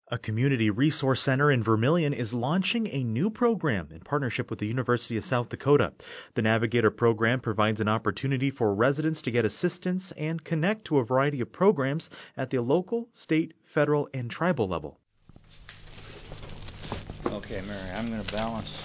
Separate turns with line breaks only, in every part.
A community resource center in Vermilion is launching a new program in partnership with the University of South Dakota. The Navigator program provides an opportunity for residents to get assistance and connect to a variety of programs at the local, state, federal, and tribal level.
Okay, Mary, I'm going to balance.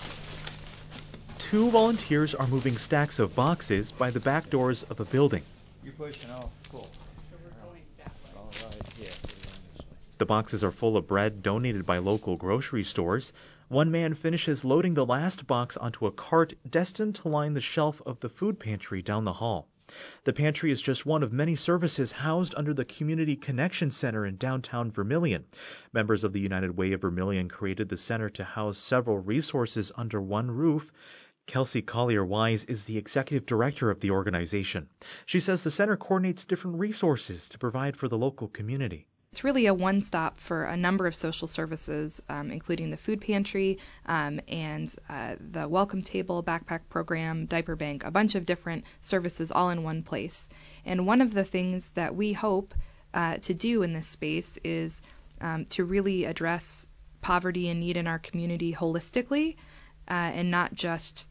2 volunteers are moving stacks of boxes by the back doors of a building.
You're pushing off. Cool.
So we're going that way.
All right, yeah.
The boxes are full of bread donated by local grocery stores. One man finishes loading the last box onto a cart destined to line the shelf of the food pantry down the hall. The pantry is just one of many services housed under the Community Connection Center in downtown Vermilion. Members of the United Way of Vermilion created the center to house several resources under one roof. Kelsey Collier-Wise is the executive director of the organization. She says the center coordinates different resources to provide for the local community.
It's really a one-stop for a number of social services, including the food pantry and the welcome table, backpack program, diaper bank, a bunch of different services all in one place. And one of the things that we hope to do in this space is to really address poverty and need in our community holistically and not just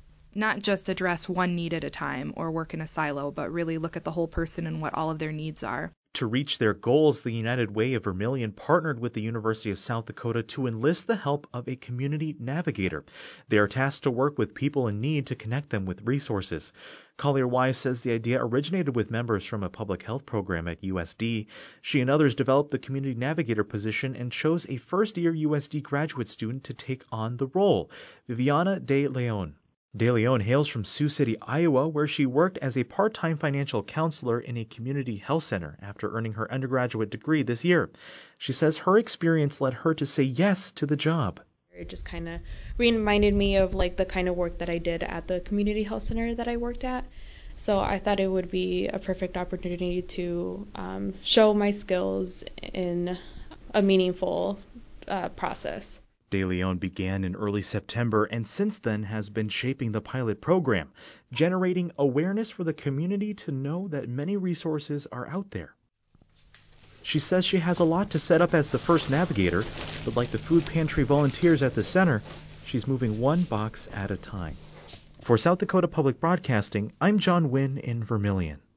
address one need at a time or work in a silo, but really look at the whole person and what all of their needs are.
To reach their goals, the United Way of Vermilion partnered with the University of South Dakota to enlist the help of a community navigator. They are tasked to work with people in need to connect them with resources. Collier-Wise says the idea originated with members from a public health program at USD. She and others developed the community navigator position and chose a first-year USD graduate student to take on the role, Viviana De Leon. De Leon hails from Sioux City, Iowa, where she worked as a part-time financial counselor in a community health center after earning her undergraduate degree this year. She says her experience led her to say yes to the job.
It just kind of reminded me of the kind of work that I did at the community health center that I worked at. So I thought it would be a perfect opportunity to show my skills in a meaningful process.
De Leon began in early September and since then has been shaping the pilot program, generating awareness for the community to know that many resources are out there. She says she has a lot to set up as the first navigator, but like the food pantry volunteers at the center, she's moving one box at a time. For South Dakota Public Broadcasting, I'm John Wynn in Vermilion.